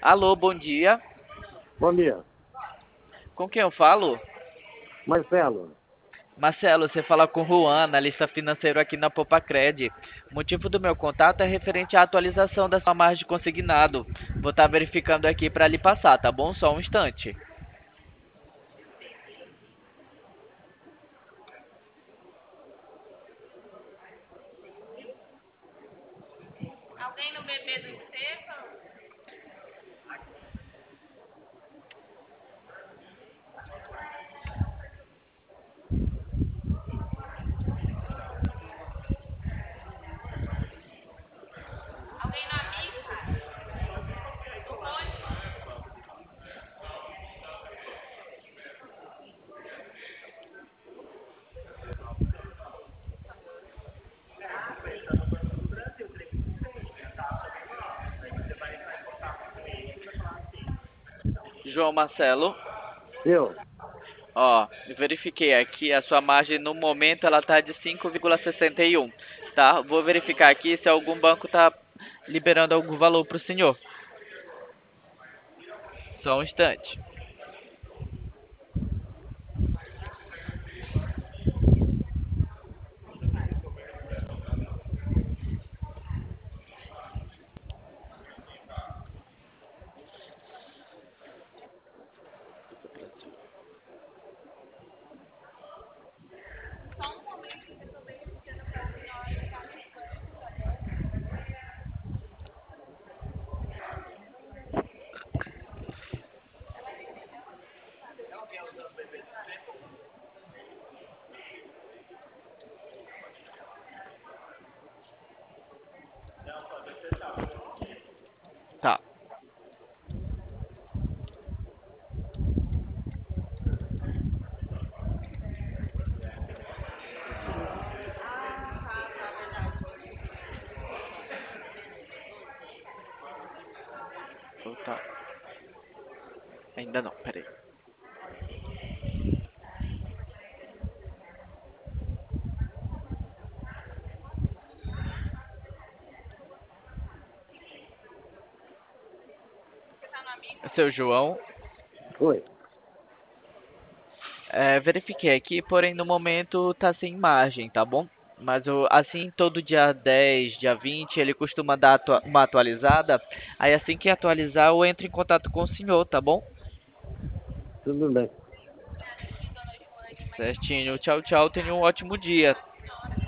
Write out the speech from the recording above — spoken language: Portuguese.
Alô, bom dia. Bom dia. Com quem eu falo? Marcelo, Marcelo, você fala com o Juan, analista financeiro aqui na Popacred. O motivo do meu contato é referente à atualização da sua margem de consignado. Vou estar verificando aqui para lhe passar, tá bom? Só um instante. João Marcelo, eu. ó, eu verifiquei aqui, a sua margem no momento ela tá de 5,61, tá? Vou verificar aqui se algum banco tá liberando algum valor para o senhor. Só um instante. Tá. Tá. Ainda não, peraí. Seu João, Oi. verifiquei aqui, porém no momento tá sem margem, tá bom? Mas assim, todo dia 10, dia 20, ele costuma dar uma atualizada. Aí assim que atualizar, eu entro em contato com o senhor, tá bom? Tudo bem. Certinho. Tchau, tchau. Tenha um ótimo dia.